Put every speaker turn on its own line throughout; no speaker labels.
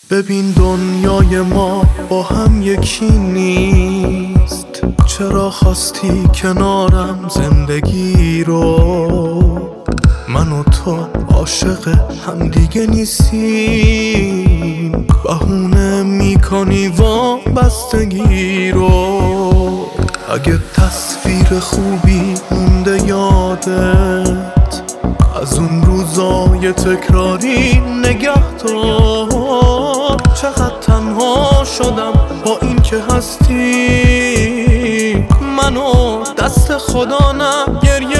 ببین دنیای ما با هم یکی نیست. چرا خواستی کنارم زندگی رو؟ من و تو عاشق هم دیگه نیستیم. بهونه میکنی وابستگی رو. اگه تصویر خوبی مونده یادت از اون روزای تکراری نگه دار. چقدر تنها شدم با این که هستی. منو دست خدا نه گریه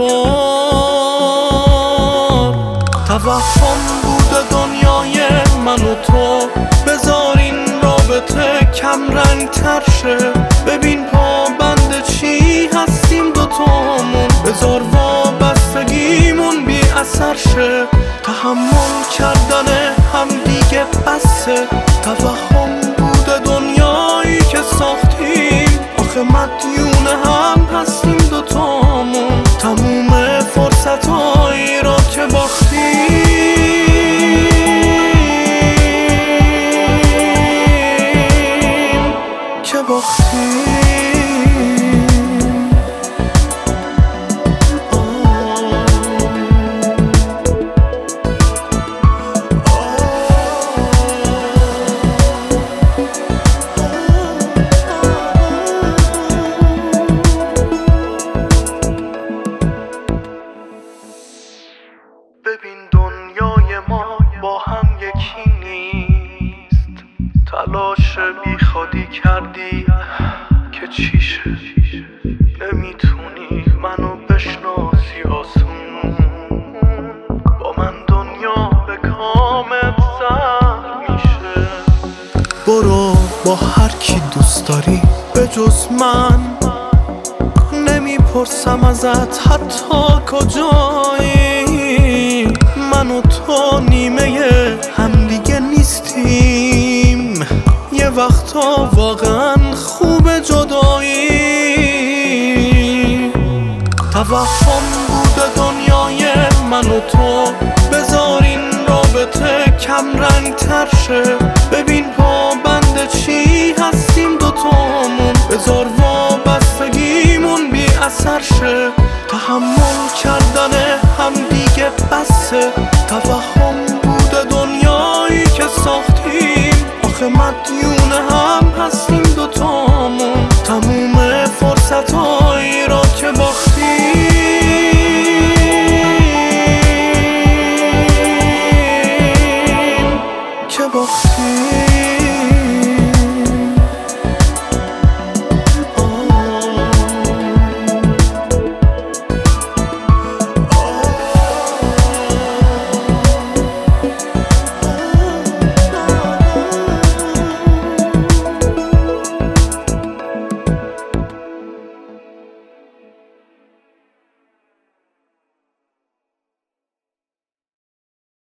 بسپار. توهم بوده دنیای من و تو. بذار این رابطه کم رنگ تر شه. ببین پابند چی هستیم دوتامون. بذار وابستگیمون بی اثر شه. تحمل کردن هم دیگه بسه. توهم بوده دنیایی که ساختیم. آخه مدیون هم هستیم دوتامون. تموم فرصتایی را که باختیم ببین دنیای ما با هم یکی نیست. تلاش بی خودی کردی که چیشه. نمیتونی منو بشناسی آسون. با من دنیا به کامت سر میشه. برو با هر کی دوست داری به جز من. نمیپرسم ازت حتی کجایی. من و تو نیمه همدیگه نیستیم. یه وقتا واقعا خوب جدایی. توهم بوده دنیای من و تو. بذار این رابطه کم رنگ تر شه. ببین پابند چی هستیم دوتامون. بذار وابستگیمون بی اثر شه. تحمل کردن هم دیگه بسه. توهم بوده دنیایی که ساختیم. آخه مدیون هم هستیم دوتا.